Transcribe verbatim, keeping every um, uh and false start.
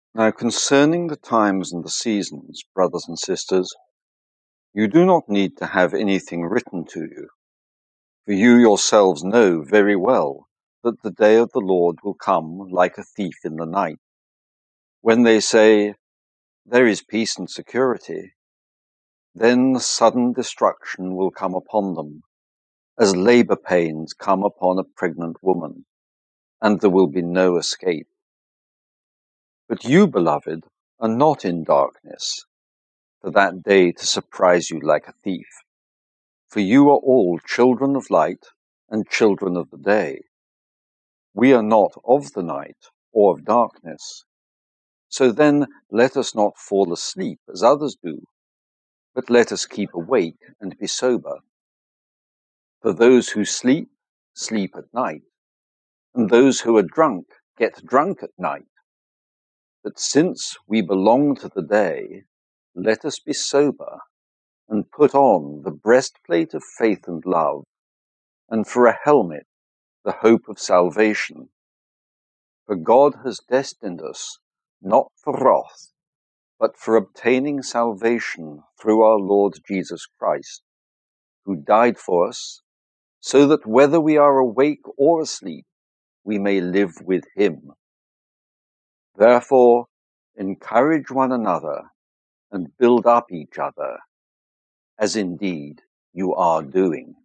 Now concerning the times and the seasons, brothers and sisters, you do not need to have anything written to you, for you yourselves know very well that the day of the Lord will come like a thief in the night. When they say, "There is peace and security," then sudden destruction will come upon them, as labor pains come upon a pregnant woman, and there will be no escape. But you, beloved, are not in darkness, for that day to surprise you like a thief. For you are all children of light and children of the day. We are not of the night or of darkness. So then let us not fall asleep as others do, but let us keep awake and be sober. For those who sleep, sleep at night, and those who are drunk get drunk at night. But since we belong to the day, let us be sober and put on the breastplate of faith and love, and for a helmet, the hope of salvation. For God has destined us not for wrath, but for obtaining salvation through our Lord Jesus Christ, who died for us, so that whether we are awake or asleep, we may live with him. Therefore, encourage one another and build up each other, as indeed you are doing.